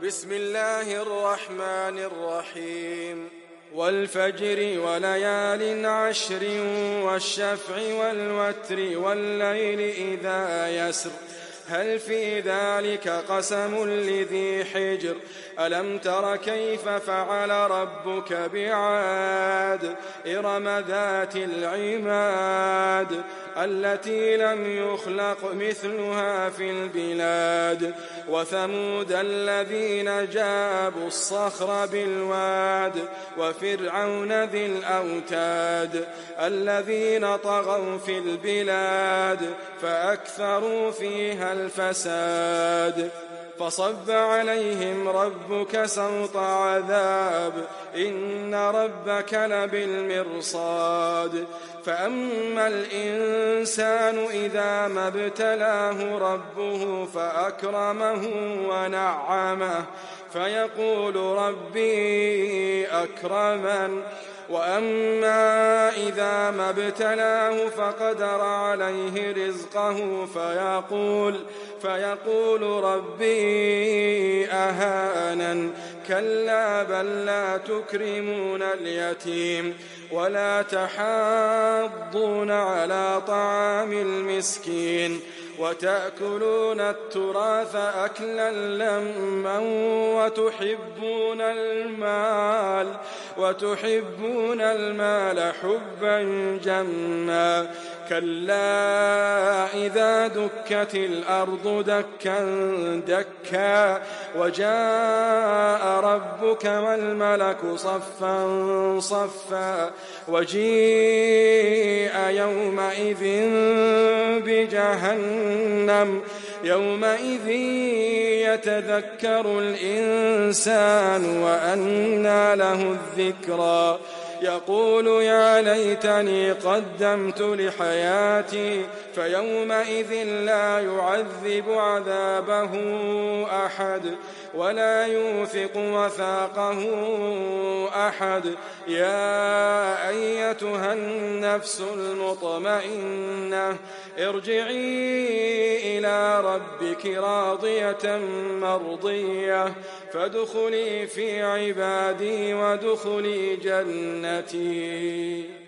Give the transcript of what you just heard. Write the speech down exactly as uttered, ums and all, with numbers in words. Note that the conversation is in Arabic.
بسم الله الرحمن الرحيم والفجر وليال عشر والشفع والوتر والليل إذا يسر هل في ذلك قسم لذي حجر ألم تر كيف فعل ربك بعاد إرم ذات العماد التي لم يخلق مثلها في البلاد وثمود الذين جابوا الصخر بالواد وفرعون ذي الأوتاد الذين طغوا في البلاد فأكثروا فيها الفساد فصب عليهم ربك سوط عذاب إن ربك لبالمرصاد فأما الإنسان إذا ما ابتلاه ربه فأكرمه ونعمه فيقول ربي أكرمن وأما إذا ما ابتلاه فقدر عليه رزقه فيقول فيقول ربي أهانن كلا بل لا تكرمون اليتيم ولا تحاضون على طعام المسكين وتأكلون التراث أكلا لما وتحبون المال وتحبون المال حبا جما كلا إذا دكت الأرض دكا دكا وجاء ربك والملك صفا صفا وجيء يومئذ بجهنم يومئذ يتذكر الإنسان وأنى له الذكرى يقول يا ليتني قدمت لحياتي فيومئذ لا يعذب عذابه أحد ولا يوثق وثاقه أحد يا أيتها النفس المطمئنة ارجعي إلى ربك راضية مرضية فادخلي في عبادي وادخلي جنتي.